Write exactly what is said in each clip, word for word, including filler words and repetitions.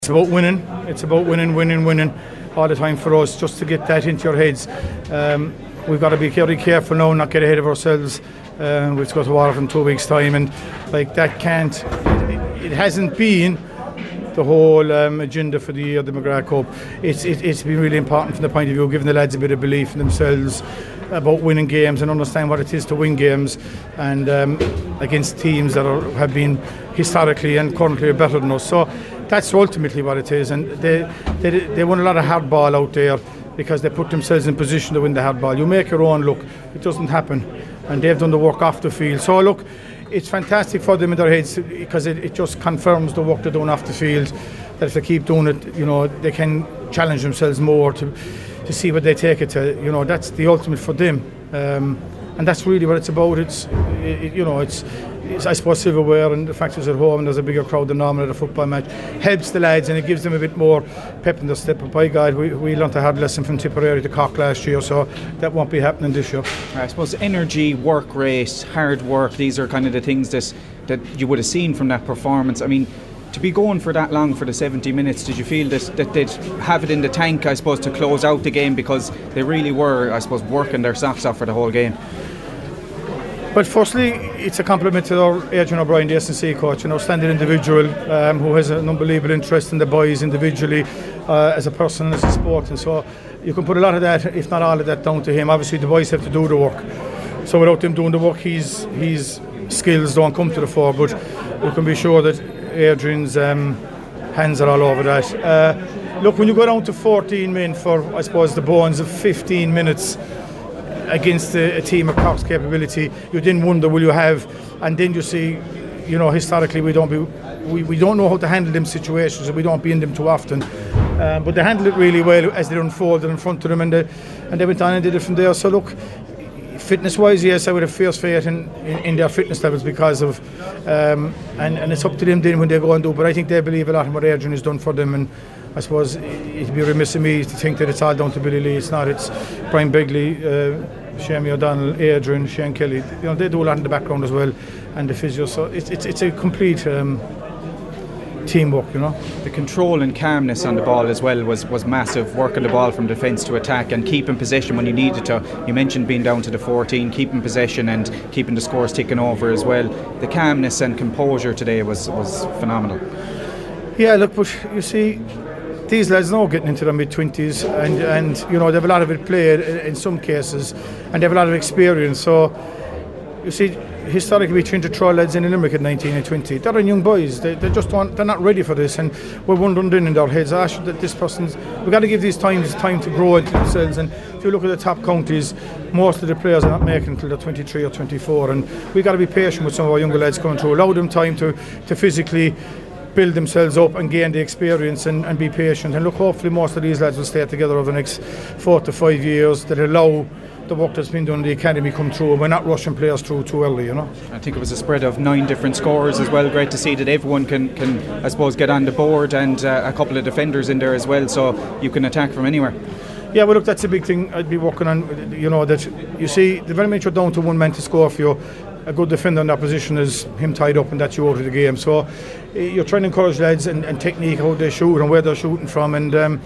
It's about winning. It's about winning, winning, winning all the time for us, just to get that into your heads. Um, we've got to be very careful now, not get ahead of ourselves. Uh, we've got to Waterford in two weeks' time, and like that can't. It, it hasn't been the whole um, agenda for the year, the McGrath Cup. It's it, it's been really important from the point of view of giving the lads a bit of belief in themselves about winning games and understand what it is to win games, and um, against teams that are, have been historically and currently better than us. So that's ultimately what it is, and they they they won a lot of hard ball out there because they put themselves in position to win the hard ball. You make your own, look, it doesn't happen, and they've done the work off the field. So look, it's fantastic for them in their heads because it, it just confirms the work they're doing off the field, that if they keep doing it, you know, they can challenge themselves more to to see what they take it to. You know, that's the ultimate for them, um, and that's really what it's about. It's it, you know, it's, it's I suppose silverware and the fact it's at home and there's a bigger crowd than normal at a football match helps the lads, and it gives them a bit more pep in their step. But by God, we, we learnt a hard lesson from Tipperary to Cork last year, so that won't be happening this year. I suppose energy, work rate, hard work, these are kind of the things that, that you would have seen from that performance. I mean, to be going for that long for the seventy minutes, did you feel that, that they'd have it in the tank, I suppose, to close out the game, because they really were, I suppose, working their socks off for the whole game? But firstly, it's a compliment to our Adrian O'Brien, the S and C coach, an outstanding individual um, who has an unbelievable interest in the boys individually, uh, as a person and as a sport. And so you can put a lot of that, if not all of that, down to him. Obviously, the boys have to do the work. So without them doing the work, his, his skills don't come to the fore. But you can be sure that Adrian's um, hands are all over that. Uh, look, when you go down to fourteen men for, I suppose, the bones of fifteen minutes against a, a team of Cork's capability, you then wonder, will you have, and then you see, you know, historically we don't be, we, we don't know how to handle them situations, and we don't be in them too often. Um, but they handled it really well as they unfolded in front of them, and they, and they went on and did it from there. So look, fitness-wise, yes, I would have fierce faith in, in, in their fitness levels because of, um, and, and it's up to them then when they go and do. But I think they believe a lot in what Adrian has done for them, and I suppose it'd be remiss of me to think that it's all down to Billy Lee. It's not. It's Brian Begley, uh, Shamie O'Donnell, Adrian, Shane Kelly. You know, they do a lot in the background as well, and the physio. So it's it's it's a complete um, teamwork, you know. The control and calmness on the ball as well was, was massive, working the ball from defence to attack and keeping possession when you needed to. You mentioned being down to the fourteen, keeping possession and keeping the scores ticking over as well. The calmness and composure today was, was phenomenal. Yeah, look, but you see, these lads now getting into their mid-twenties, and, and you know, they have a lot of it played in some cases, and they have a lot of experience. So you see, historically we trained to throw lads in Limerick at nineteen and twenty. They're young boys. They, they just don't. They're not ready for this, and we're wondering then in their heads, ah, should that this person's. We've got to give these times time to grow into themselves. And if you look at the top counties, most of the players are not making until they're twenty-three or twenty-four, and we've got to be patient with some of our younger lads coming through. Allow them time to to physically build themselves up and gain the experience, and, and be patient. And look, hopefully most of these lads will stay together over the next four to five years that allow the work that's been done in the academy come through, and we're not rushing players through too early, you know. I think it was a spread of nine different scorers as well. Great to see that everyone can, can I suppose, get on the board, and uh, a couple of defenders in there as well, so you can attack from anywhere. Yeah, well look, that's a big thing I'd be working on, you know, that you see, the very much you're down to one man to score for you. A good defender in that position is him tied up, and that's you out of the game. So you're trying to encourage lads and, and technique, how they shoot and where they're shooting from, and um,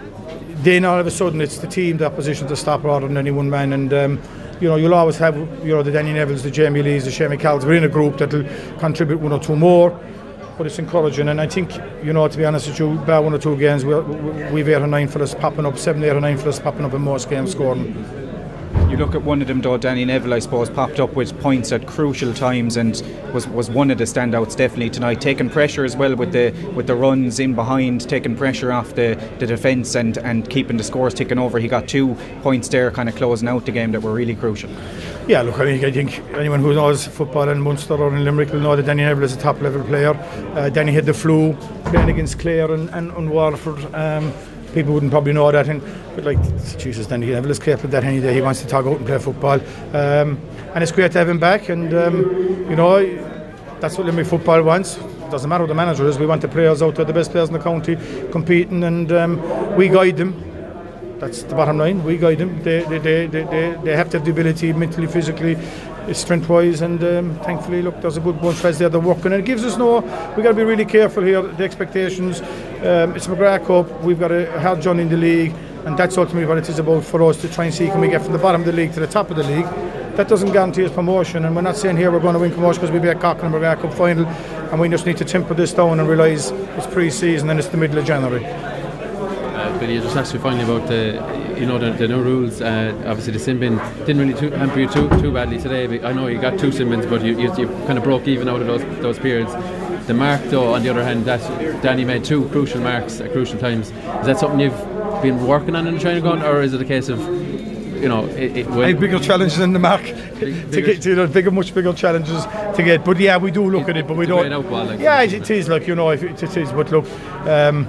then all of a sudden it's the team, the opposition, to stop rather than any one man. And um, you know, you'll always have, you know, the Danny Nevilles, the Jamie Lees, the Shamie Calls. We're in a group that'll contribute one or two more, but it's encouraging. And I think, you know, to be honest with you, about one or two games, we're, we've eight or nine for us popping up, seven, eight or nine for us popping up in most games scoring. You look at one of them though, Danny Neville, I suppose, popped up with points at crucial times and was, was one of the standouts definitely tonight, taking pressure as well with the with the runs in behind, taking pressure off the, the defence and, and keeping the scores ticking over. He got two points there kind of closing out the game that were really crucial. Yeah, look, I think, I think anyone who knows football in Munster or in Limerick will know that Danny Neville is a top level player. Uh, Danny had the flu playing against Clare and, and, and Waterford. Um, People wouldn't probably know that, and but like Jesus, Danny Neville is capable of that any day. He wants to talk out and play football, um, and it's great to have him back. And um, you know, that's what Limerick football wants. It doesn't matter who the manager is. We want the players out there, the best players in the county, competing, and um, we guide them. That's the bottom line. We guide them. They they, they, they, they, they have to have the ability, mentally, physically, strength wise, and um, thankfully, look, there's a good bunch of lads there that are working, and it gives us no. We've got to be really careful here. The expectations um, it's McGrath Cup. We've got a hard journey in the league, and that's ultimately what it is about for us, to try and see can we get from the bottom of the league to the top of the league. That doesn't guarantee us promotion, and we're not saying here we're going to win promotion because we'll be at Cochran and McGrath Cup final, and we just need to temper this down and realise it's pre-season and it's the middle of January. Uh, Billy, I just asked you finally about the, you know, the, the new rules. Uh, obviously, the sin bin didn't really too, hamper you too too badly today. But I know you got two sin bins, but you, you, you kind of broke even out of those those periods. The mark, though, on the other hand, that Danny made two crucial marks at crucial times. Is that something you've been working on in the training ground, or is it a case of, you know, it, it I have bigger challenges than the mark big, to get to, you know, bigger, much bigger challenges to get. But yeah, we do look it, at it, but we to don't. Out well, like yeah, it, it is like, you know, if it, it is. But look, um,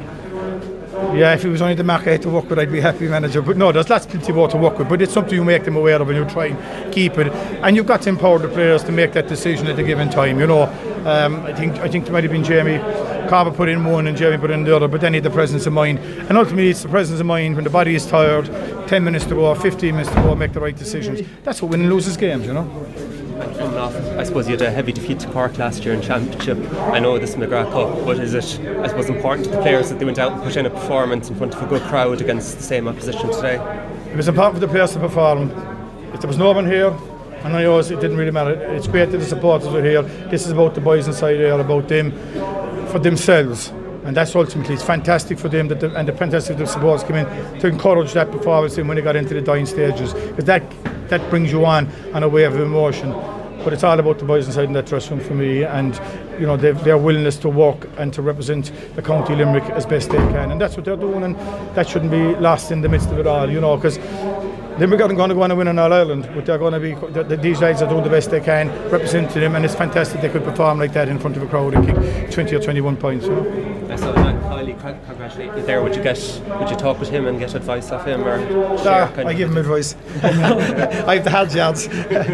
yeah, if it was only the mark I had to work with, I'd be happy manager. But no, there's lots plenty more to work with. But it's something you make them aware of, and you try and keep it. And you've got to empower the players to make that decision at a given time. You know, um, I think I think there might have been Jamie Carver put in one and Jamie put in the other, but then he had the presence of mind. And ultimately, it's the presence of mind when the body is tired. ten minutes to go, fifteen minutes to go, make the right decisions. That's what winning and loses games, you know. Coming off, I suppose you had a heavy defeat to Cork last year in Championship. I know this is McGrath Cup, but is it, I suppose, important to the players that they went out and put in a performance in front of a good crowd against the same opposition today? It was important for the players to perform. If there was no one here, and I know it didn't really matter. It's great that the supporters were here. This is about the boys inside here, about them, for themselves. And that's ultimately, it's fantastic for them that the, and the fantastic the supporters came in to encourage that performance when they got into the dying stages, because that that brings you on on a wave of emotion. But it's all about the boys inside in that dressing room for me, and you know, their willingness to work and to represent the County Limerick as best they can, and that's what they're doing, and that shouldn't be lost in the midst of it all, you know, because Limerick aren't going to go on and win in All Ireland, but they're going to be, the, the, these lads are doing the best they can, representing them, and it's fantastic they could perform like that in front of a crowd and kick twenty or twenty-one points. You know? I saw Matt Kiley congratulate you there. Would you get, would you talk with him and get advice off him, or nah, I give him advice. I have the hard yards.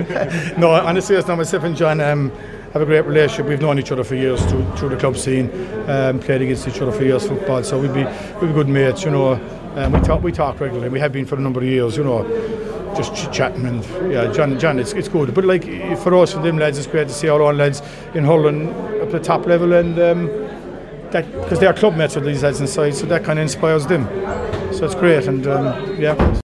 No, honestly, it's not myself and John um, have a great relationship. We've known each other for years through, through the club scene, um, played against each other for years football, so we'd be we'd be good mates, you know. Um, we talk we talk regularly. We have been for a number of years, you know, just chit-chatting, and yeah, John, John, it's it's good. But like for us, for them lads, it's great to see our own lads in Hull and up at the top level, and um, that because they are club mates with these lads inside, so that kind of inspires them. So it's great, and um, yeah.